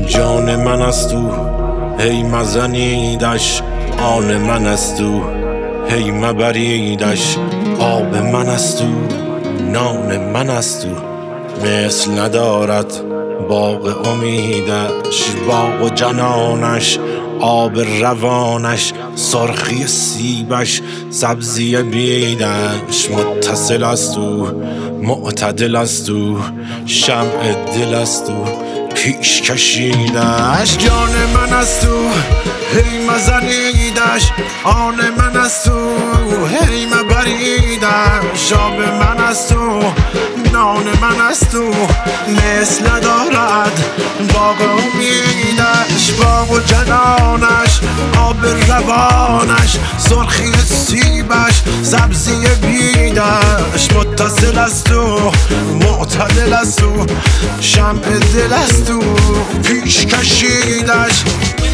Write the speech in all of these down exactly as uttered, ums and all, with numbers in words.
جان من است او هی مزنیدش، آن من است او هی مبریدش. آب من است او نان من است او، مثل ندارد باغ امیدش. باغ و جنانش آب روانش، سرخی سیبش سبزی بیدش. متصل است او معتدل است او، شمع دل است او پیش کشیدش. جان من است او هی مزنیدش، آن من است او هی مبریدش. آب من است او نان من است او، مثل ندارد باغ امیدش. باغ و جنانش آب روانش، سرخی سیبش سبزی بیدش. متصل است او معتدل است او، شمع دل است او پیش کشیدش.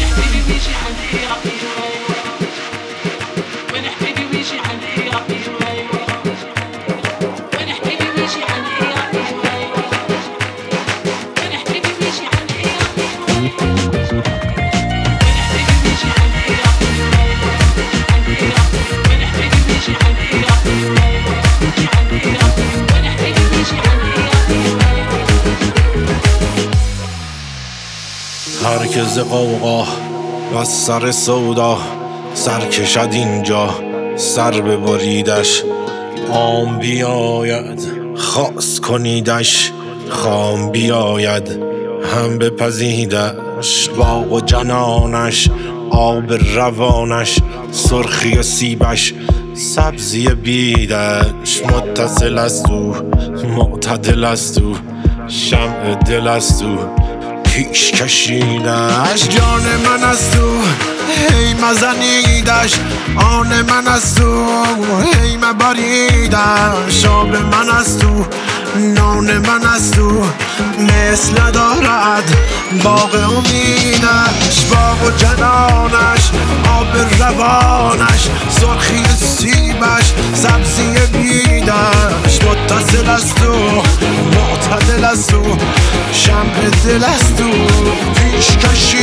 هر که ز غوغا و سر سودا سر کشد اینجا سر ببریدش. عام بیاید خاص کنیدش، خام بیاید هم بپزیدش. باغ و جنانش آب روانش، سرخی سیبش سبزی بیدش. متصل است او معتدل است او، شمع دل است او پیش کشیدش. جان من است او هی مزنیدش، آن من است او هی مبریدش. آب من است او نان من است او، مثل ندارد باغ امیدش. باغ و جنانش آب روانش، سرخی سیبش سبزی بیدش. متصل است او معتدل است او، شمع دل است او پیش کشیدش.